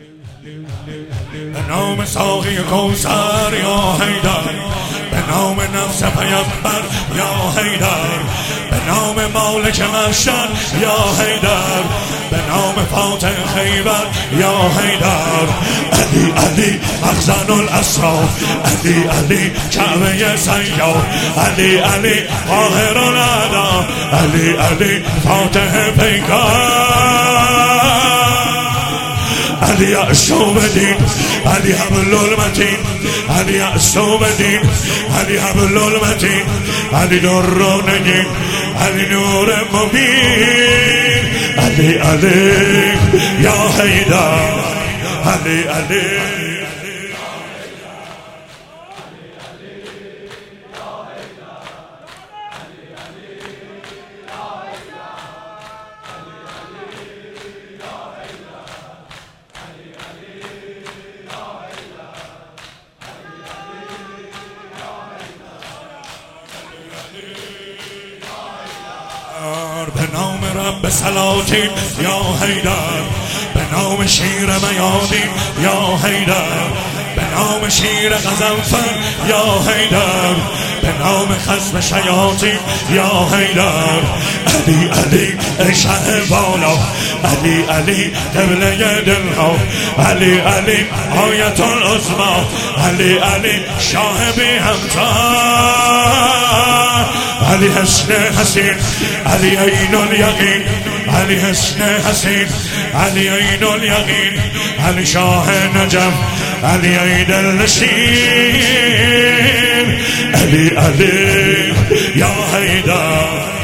به نام ساقی کوثر یا حیدر، به نام نفس پیامبر یا حیدر، به نام مالک محشر یا حیدر، به نام فاتح خیبر یا حیدر. علی علی مخزن الاسرار، علی علی کعبه سیار، علی علی قاهر الاعداء، علی علی فاتح پیکار، علی اعصاب دین، علی حبل المتین، علی اعصاب دین، علی حبل المتین، علی درونگین، علی نور مبین، علی علی یا حیدر، علی علی. به نام رب سلاطین یا حیدر، به نام شیر میادین یا حیدر، به نام شیر غضنفر یا حیدر، به نام خصم شیاطین یا حیدر. علی علی ای شه بالا، علی علی قبله دلها، علی علی آیت العظما، علی علی شاه بی همتا، علی حسن حسین، علی عین الیقین، علی حسن حسین، علی عین الیقین، علی شاه نجف، علی عین النشین، علی علی یا حیدر.